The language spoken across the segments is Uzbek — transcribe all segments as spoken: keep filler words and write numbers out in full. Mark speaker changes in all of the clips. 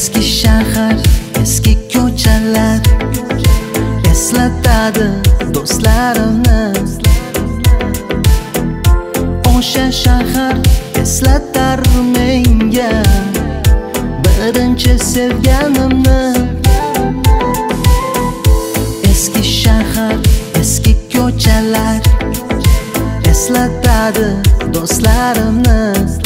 Speaker 1: Eski shahar, eski ko'chalar eslatadi do'stlarimni. O'sha shahar eslatar menga birinchi sevganimni. Eski shahar, eski ko'chalar eslatadi do'stlarimni.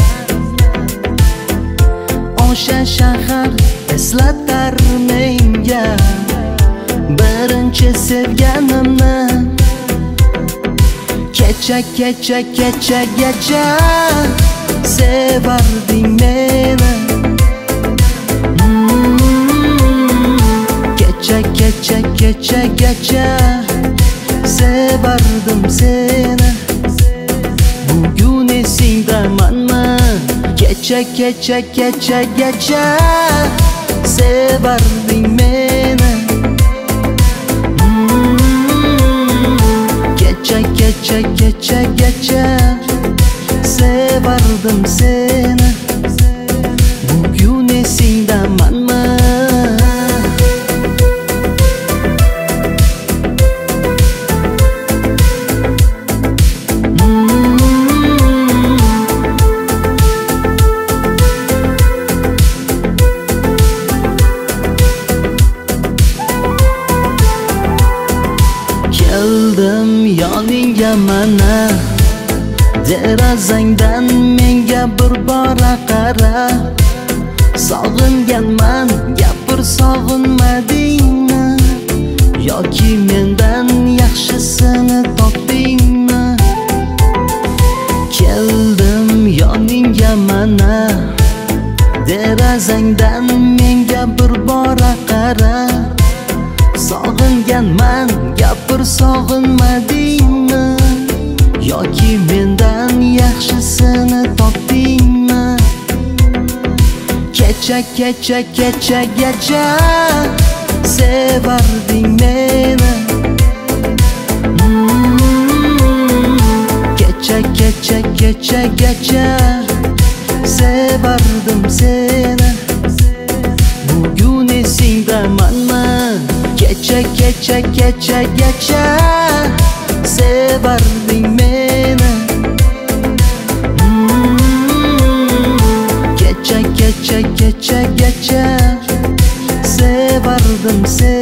Speaker 1: O'sha shahar eslatar menga birinchi sevganimni. Kecha kecha kechagacha sevarding meni. Kecha kecha kechagacha sevardim seni. Bugun esingdamanmi? Kecha kecha kechagacha sevarding meni. Kecha kecha kechagacha sevardim seni. Bugun esingdamanmi? Keldim yoningga mana, derazangdan menga bir bora qara. Sog'inganman, gapir sog'inmadingmi? Yoki mendan yaxshisini topdingmi? Keldim yoningga mana, derazangdan menga bir bora qara. Sog'inganman, gapir sog'inmadingmi? Yoki mendan yaxshisini topdingmi? Kecha kecha kechagacha sevarding meni. Kecha kecha kechagacha sevardim seni. Bugun esingdamanmi? Kecha kecha kechagacha sevarding meni. Kecha kecha kechagacha sevardim seni.